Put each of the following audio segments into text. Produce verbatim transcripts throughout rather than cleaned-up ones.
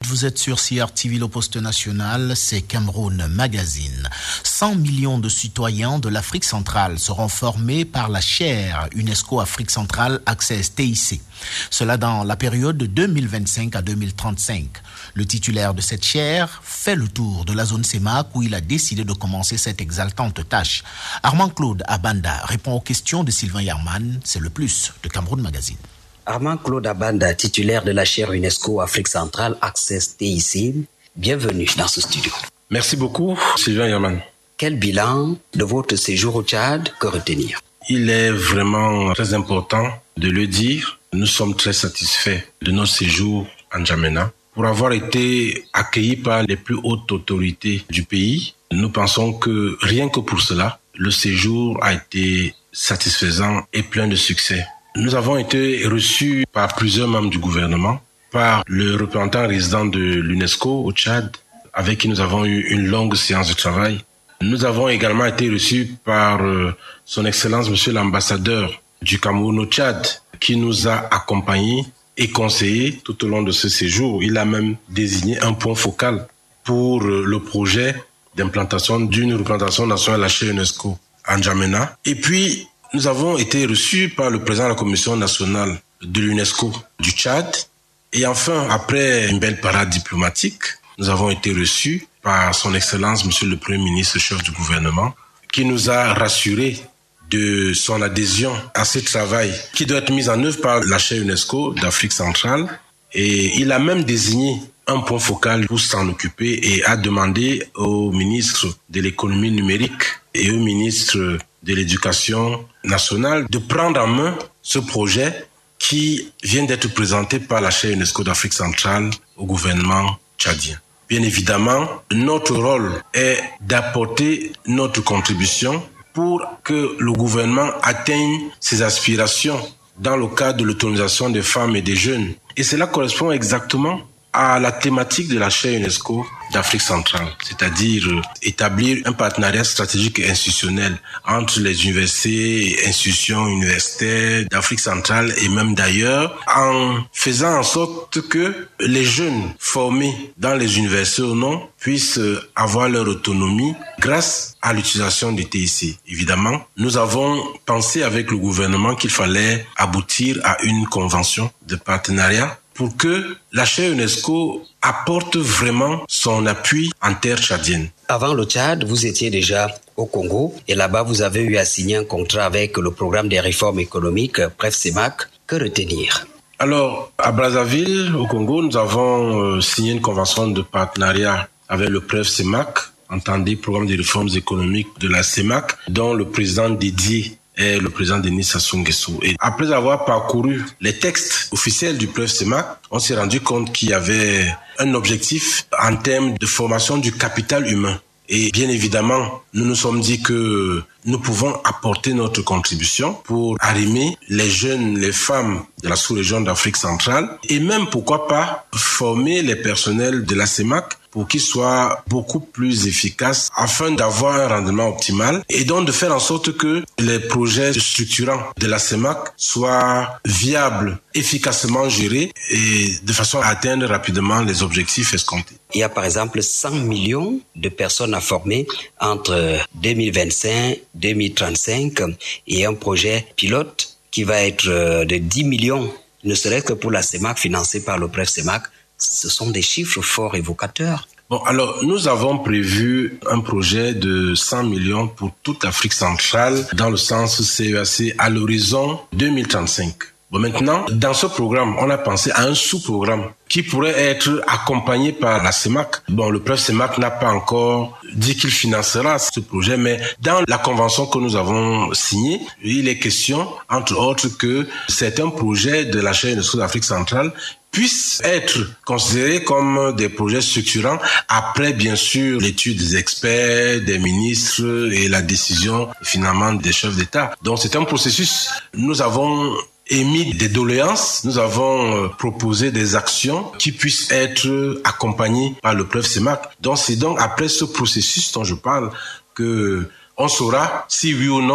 vous êtes sur C R T V, le poste national, c'est Cameroun Magazine. cent millions de citoyens de l'Afrique centrale seront formés par la chaire UNESCO Afrique centrale Access T I C. Cela dans la période de deux mille vingt-cinq à deux mille trente-cinq. Le titulaire de cette chaire fait le tour de la zone CEMAC où il a décidé de commencer cette exaltante tâche. Armand-Claude Abanda répond aux questions de Sylvain Yarman, c'est le plus de Cameroun Magazine. Armand-Claude Abanda, titulaire de la chaire UNESCO Afrique centrale Access T I C, bienvenue dans ce studio. Merci beaucoup, Sylvain Yarman. Quel bilan de votre séjour au Tchad, que retenir? Il est vraiment très important de le dire. Nous sommes très satisfaits de notre séjour en N'Djamena. Pour avoir été accueillis par les plus hautes autorités du pays, nous pensons que rien que pour cela, le séjour a été satisfaisant et plein de succès. Nous avons été reçus par plusieurs membres du gouvernement, par le représentant résident de l'UNESCO au Tchad, avec qui nous avons eu une longue séance de travail. Nous avons également été reçus par euh, son Excellence, Monsieur l'ambassadeur du Cameroun au Tchad, qui nous a accompagnés et conseillés tout au long de ce séjour. Il a même désigné un point focal pour euh, le projet d'implantation d'une représentation nationale de la chaire UNESCO en N'Djamena. Et puis, nous avons été reçus par le président de la Commission nationale de l'UNESCO du Tchad. Et enfin, après une belle parade diplomatique, nous avons été reçus par son Excellence, Monsieur le Premier ministre, chef du gouvernement, qui nous a rassurés de son adhésion à ce travail qui doit être mis en œuvre par la chaire UNESCO d'Afrique centrale. Et il a même désigné un point focal pour s'en occuper et a demandé au ministre de l'économie numérique et au ministre de l'éducation nationale de prendre en main ce projet qui vient d'être présenté par la chaire UNESCO d'Afrique centrale au gouvernement tchadien. Bien évidemment, notre rôle est d'apporter notre contribution pour que le gouvernement atteigne ses aspirations dans le cadre de l'autonomisation des femmes et des jeunes. Et cela correspond exactement à la thématique de la chaire UNESCO d'Afrique centrale, c'est-à-dire établir un partenariat stratégique et institutionnel entre les universités et institutions universitaires d'Afrique centrale et même d'ailleurs, en faisant en sorte que les jeunes formés dans les universités ou non puissent avoir leur autonomie grâce à l'utilisation du T I C. Évidemment, nous avons pensé avec le gouvernement qu'il fallait aboutir à une convention de partenariat pour que la chaire UNESCO apporte vraiment son appui en terre tchadienne. Avant le Tchad, vous étiez déjà au Congo et là-bas, vous avez eu à signer un contrat avec le programme des réformes économiques, bref CEMAC. Que retenir? Alors, à Brazzaville, au Congo, nous avons euh, signé une convention de partenariat avec le P R E F CEMAC, entendez programme des réformes économiques de la CEMAC, dont le président dédié est le président Denis Sassou Nguesso. Et après avoir parcouru les textes officiels du P R E F CEMAC, on s'est rendu compte qu'il y avait un objectif en termes de formation du capital humain. Et bien évidemment, nous nous sommes dit que nous pouvons apporter notre contribution pour arrimer les jeunes, les femmes de la sous-région d'Afrique centrale et même, pourquoi pas, former les personnels de la CEMAC pour qu'ils soient beaucoup plus efficaces afin d'avoir un rendement optimal et donc de faire en sorte que les projets structurants de la CEMAC soient viables, efficacement gérés et de façon à atteindre rapidement les objectifs escomptés. Il y a par exemple cent millions de personnes à former entre deux mille vingt-cinq et deux mille trente-cinq et un projet pilote qui va être de dix millions, ne serait-ce que pour la CEMAC financée par le P R E F CEMAC. Ce sont des chiffres forts évocateurs. Bon, alors, nous avons prévu un projet de cent millions pour toute l'Afrique centrale dans le sens C E A C à l'horizon deux mille trente-cinq. Bon, maintenant, dans ce programme, on a pensé à un sous-programme qui pourrait être accompagné par la CEMAC. Bon, le P R E F CEMAC n'a pas encore dit qu'il financera ce projet, mais dans la convention que nous avons signée, il est question, entre autres, que certains projets de la chaire UNESCO d'Afrique centrale puissent être considérés comme des projets structurants après, bien sûr, l'étude des experts, des ministres et la décision, finalement, des chefs d'État. Donc, c'est un processus. Nous avons émis des doléances, nous avons proposé des actions qui puissent être accompagnées par le P R E F CEMAC. Donc, c'est donc après ce processus dont je parle que on saura si oui ou non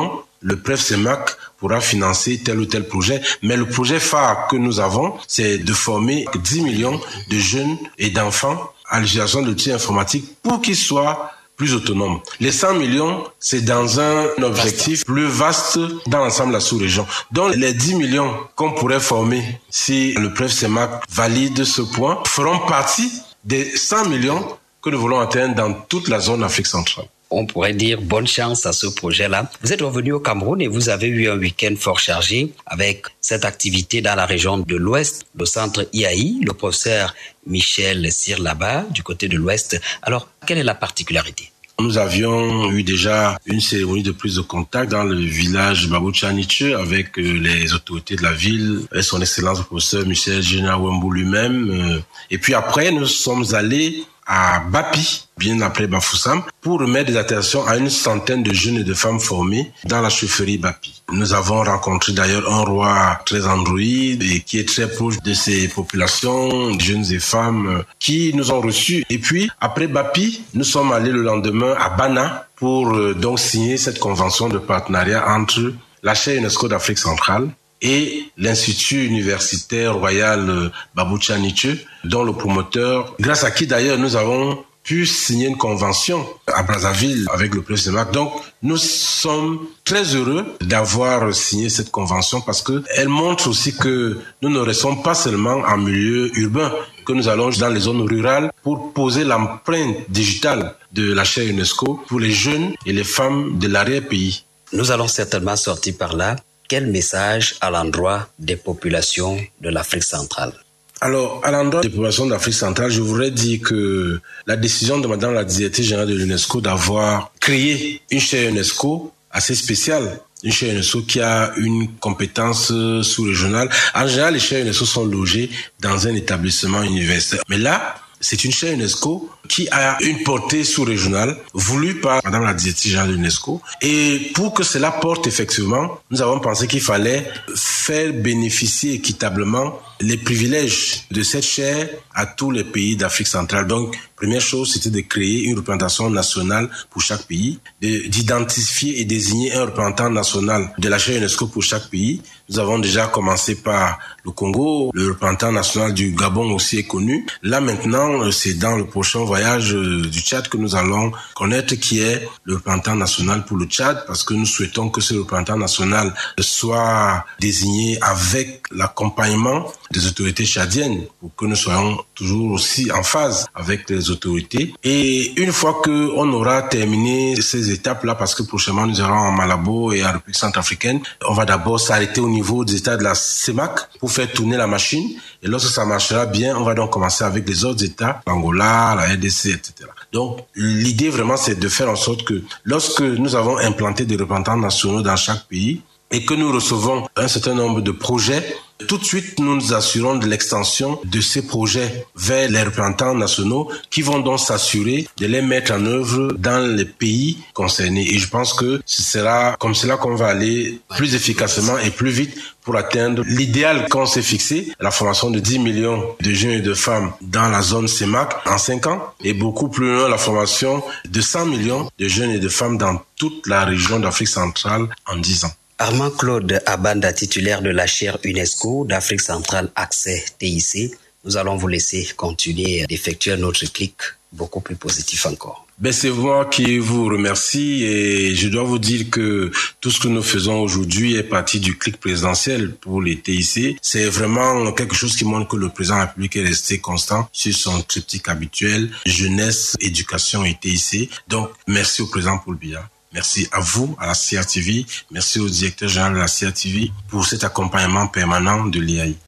le P R E F CEMAC pourra financer tel ou tel projet. Mais le projet phare que nous avons, c'est de former dix millions de jeunes et d'enfants à l'utilisation de l'outil informatique pour qu'ils soient plus autonomes. Les cent millions, c'est dans un objectif plus vaste dans l'ensemble de la sous-région. Donc, les dix millions qu'on pourrait former si le P R E F CEMAC valide ce point feront partie des cent millions que nous voulons atteindre dans toute la zone Afrique centrale. On pourrait dire bonne chance à ce projet-là. Vous êtes revenu au Cameroun et vous avez eu un week-end fort chargé avec cette activité dans la région de l'Ouest, le centre I A I, le professeur Michel Cyr là-bas, du côté de l'Ouest. Alors, quelle est la particularité ? Nous avions eu déjà une cérémonie de prise de contact dans le village Babouchaniche avec les autorités de la ville et son excellence le professeur Michel Général Wembou lui-même. Et puis après, nous sommes allés à Bapi, bien appelé Bafoussam, pour remettre des attestations à une centaine de jeunes et de femmes formées dans la chefferie Bapi. Nous avons rencontré d'ailleurs un roi très androïde et qui est très proche de ces populations, jeunes et femmes, qui nous ont reçus. Et puis, après Bapi, nous sommes allés le lendemain à Bana pour euh, donc signer cette convention de partenariat entre la chaire UNESCO d'Afrique centrale et l'Institut universitaire royal Babouchaniche, dont le promoteur, grâce à qui d'ailleurs nous avons pu signer une convention à Brazzaville avec le P R E F CEMAC. Donc, nous sommes très heureux d'avoir signé cette convention parce que elle montre aussi que nous ne restons pas seulement en milieu urbain, que nous allons dans les zones rurales pour poser l'empreinte digitale de la chaire UNESCO pour les jeunes et les femmes de l'arrière-pays. Nous allons certainement sortir par là. Quel message à l'endroit des populations de l'Afrique centrale ? Alors, à l'endroit des populations d'Afrique centrale, je voudrais dire que la décision de Madame la directrice générale de l'UNESCO d'avoir créé une chaire UNESCO assez spéciale, une chaire UNESCO qui a une compétence sous-régionale. En général, les chaires UNESCO sont logées dans un établissement universitaire. Mais là, c'est une chaire UNESCO qui a une portée sous-régionale voulue par Madame la directrice générale de l'UNESCO. Et pour que cela porte effectivement, nous avons pensé qu'il fallait faire bénéficier équitablement les privilèges de cette chaire à tous les pays d'Afrique centrale. Donc, première chose, c'était de créer une représentation nationale pour chaque pays, de, d'identifier et désigner un représentant national de la chaire UNESCO pour chaque pays. Nous avons déjà commencé par le Congo, le représentant national du Gabon aussi est connu. Là maintenant, c'est dans le prochain voyage du Tchad que nous allons connaître qui est le représentant national pour le Tchad, parce que nous souhaitons que ce représentant national soit désigné avec l'accompagnement des autorités tchadiennes pour que nous soyons toujours aussi en phase avec les autorités. Et une fois que on aura terminé ces étapes-là, parce que prochainement nous irons en Malabo et en République centrafricaine, on va d'abord s'arrêter au niveau des États de la CEMAC pour faire tourner la machine. Et lorsque ça marchera bien, on va donc commencer avec les autres États, l'Angola, la R D C, et cetera. Donc, l'idée vraiment, c'est de faire en sorte que lorsque nous avons implanté des représentants nationaux dans chaque pays et que nous recevons un certain nombre de projets, tout de suite, nous nous assurons de l'extension de ces projets vers les représentants nationaux qui vont donc s'assurer de les mettre en œuvre dans les pays concernés. Et je pense que ce sera comme cela qu'on va aller plus efficacement et plus vite pour atteindre l'idéal qu'on s'est fixé, la formation de dix millions de jeunes et de femmes dans la zone CEMAC en cinq ans et beaucoup plus loin la formation de cent millions de jeunes et de femmes dans toute la région d'Afrique centrale en dix ans. Armand Claude Abanda, titulaire de la chaire UNESCO d'Afrique centrale Accès T I C, nous allons vous laisser continuer d'effectuer notre clic beaucoup plus positif encore. Ben c'est moi qui vous remercie et je dois vous dire que tout ce que nous faisons aujourd'hui est parti du clic présidentiel pour les T I C. C'est vraiment quelque chose qui montre que le président de la République est resté constant sur son triptyque habituel, jeunesse, éducation et T I C. Donc, merci au président Paul Biya. Merci à vous, à la C R T V. Merci au directeur général de la C R T V pour cet accompagnement permanent de l'I A I.